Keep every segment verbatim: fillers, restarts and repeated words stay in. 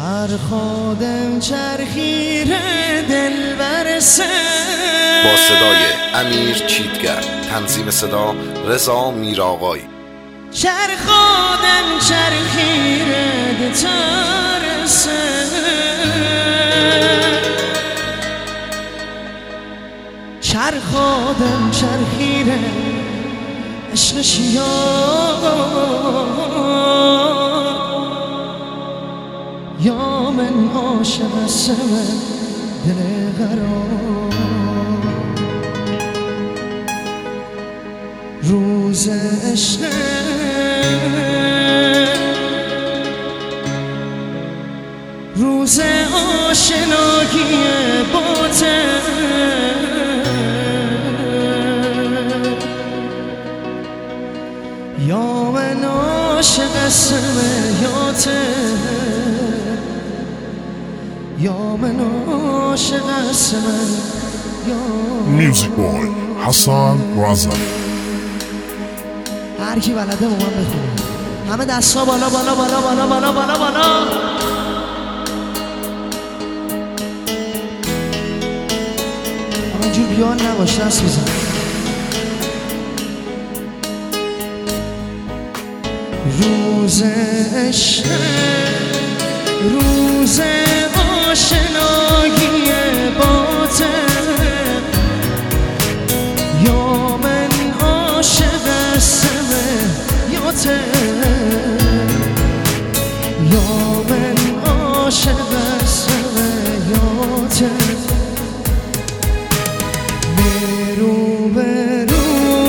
چرخادم چرخیره دل برسه. با صدای امیر چیتگر، تنظیم صدا رضا میرآقای. چرخادم چرخیره دل ترسه، چرخادم چرخیره عشقش یا من عاشق هستم دل قرار. روز عشق روز آشنایی با ته، یا من عاشق هستم یا ته، یا من عاشق هستم یا میوزیک بای حسن رزا. هر کی بلده با من بخونه. همه دستا بالا بالا بالا بالا بالا بالا بالا. اینجور بیان نباش، دست بزن. روز عشق روز آشنایی با ته، یا من عاشق هستم یا ته، یا من عاشق هستم یا ته. برو برو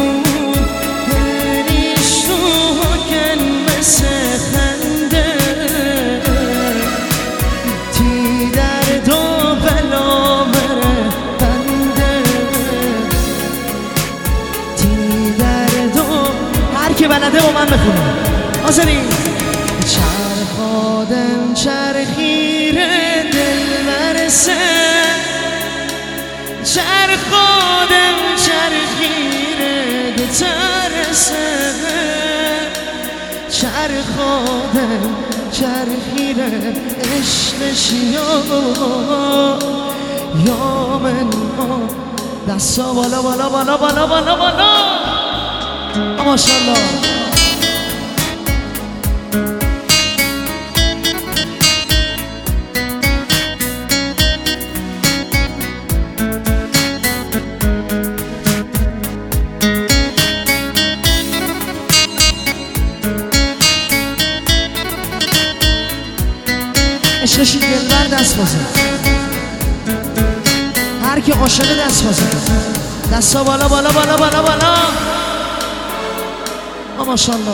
هریش رو کن مثل خنده، تی درد و بلا مره بنده، تی درد و هر کی بلده با من بخونه. حاضری؟ چرخادم چرخیره دل برسه، چرخادم چرخیره دل ترسه، چرخادم چرخیره عشقش یا یا من. دستا بالا بالا بالا بالا بالا بالا. ماشاءالله. عشقشی دلبر دست بازه، هر کی عاشقه دست بازه. دستا بالا بالا بالا بالا بالا. ماشاءالله.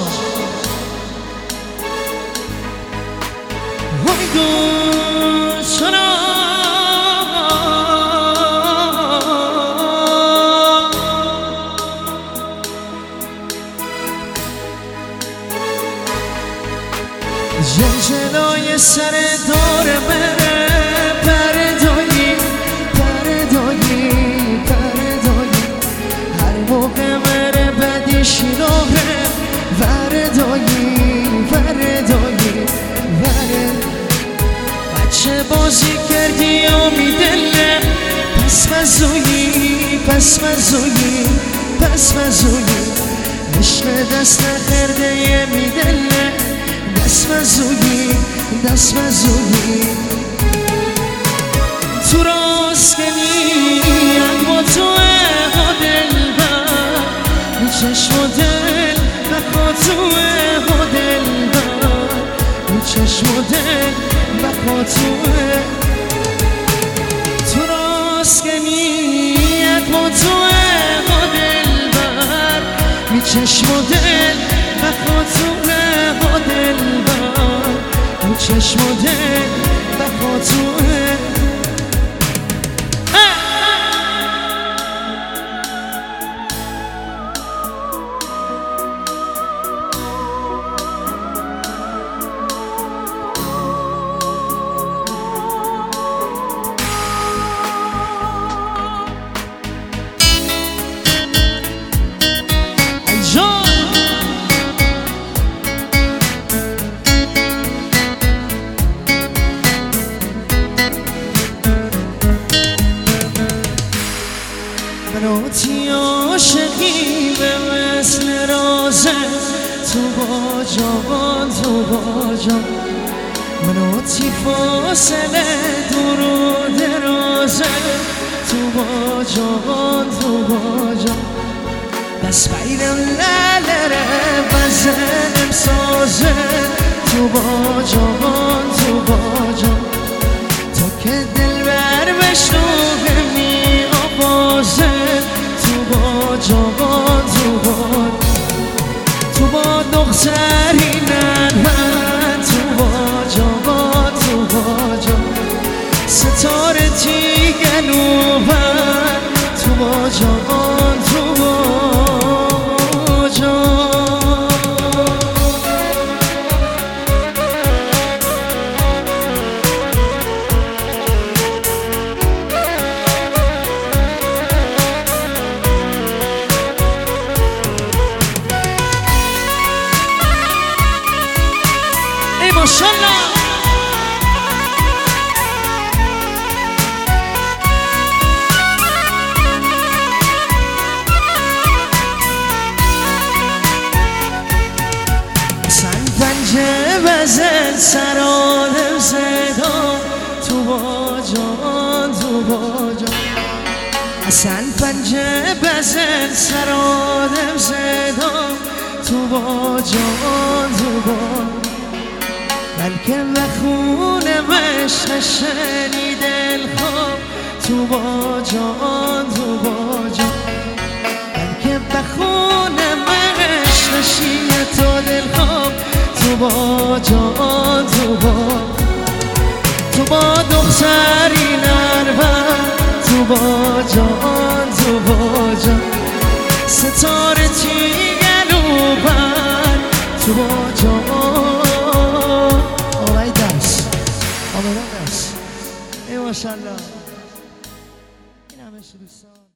های دوستانا جلجلای سر دور بره، پردایی پردایی پردایی، هر موقع بره بدیش راهه، وردایی وردایی ورد. بچه بازی کردی آمیدله، پس مزویی پس مزویی پس مزویی، عشق دست نخرده یه میدله، دست مزویی دست مزویی. تو راست کنیم با توه ها دلبر، چشم و دل بخوا توه ها دلبر، چشم و دل بخوا توه. تو راست کنیم با توه ها دلبر، چشم و دل بخوا توه ها دلبر، چشم و دل بخوا توه. تو با جان تو با جان منو تی فاصله دور و درازه تو با جان تو با جان دست بیرم لالره بزنم سازه تو با جان تو با جان تو که دل بر بشنوه می آوازه تو با جان تو با تو با دختری نرمن تو با جان تو با جان ستاره تیگلوبن تو با جان تو با جان ای ماشالله بزن سرادم صدا تو با جان تو با جان اصلا پنجه بزن سرادم صدا تو با جان تو با بلکه بخونم عشق شنید الخواب تو با جان تو با جان بلکه بخونم عشق شیعه تو دلخواب تو با جان تو با تو با دختری نرمن تو با جان تو با جان ستاره تیگلوبن تو با جان آمای دست آمای دست ای ماشالله این همه دوستان